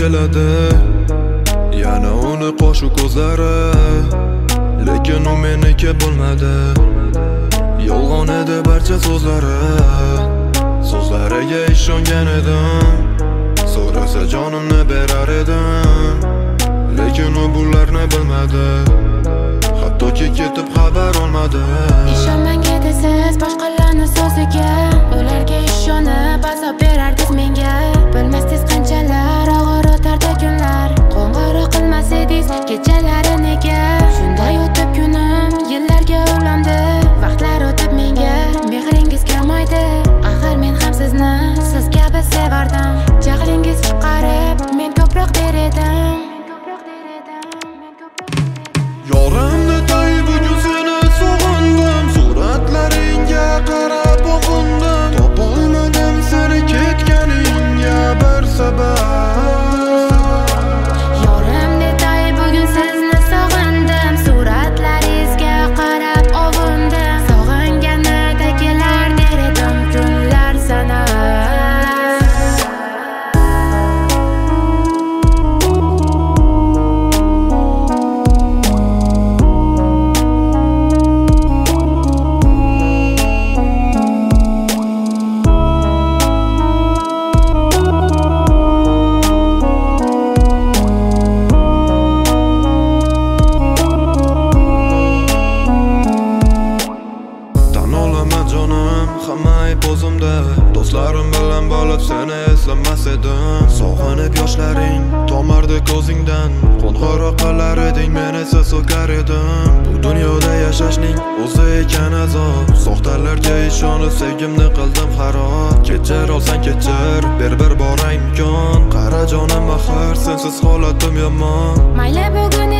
keladi, yana uni qoshu ko'zlari, lekin u meniki bo'lmadi. Yolg'on edi barcha so'zlariga ishongan edim. So'rasa jonimni berar edim, lekin u bularni bilmadi. Hattoki ketib xabar olmadi. Ishonmang edisiz boshqalarni so'ziga, ularga ishonib azob berardiz menga. Bilmasdiz qanchalar og'ir o'tardi kunlar, qo'ng'iroq qilmas edingiz kechalari nega. Shunday o'tib kunim yillarga ulandi, vaqtlar o'tib menga mehringiz kelmaydi. Axir men ham sizni siz kabi sevardim, jahlingiz chiqarib men ko'proq der edim. Yorimni tay bugun seni sog'indim, suratlaringga qarab o'qindim. Topolmadim seni ketganingga bir sabab. Yorimni tay bugun sizni sog'indim, suratlaringizga qarab ovundim. Sog'inganidagilar der edim kunlar sanab. Hamma ayb o'zimda, do'stlarim bilan bo'lib seni eslamas edim. Sog'inib yoshlaring tomardi ko'zingdan, qo'ng'iroq qilar eding, men esa so'kar edim. Bu dunyoda yashashning o'zi ekan azob, soxtalarga ishonib sevgimni qildim xarob. Kechir olsang kechir, ber bir bora imkon, qara jonim axir sensiz holatim yomon. Mayli bugun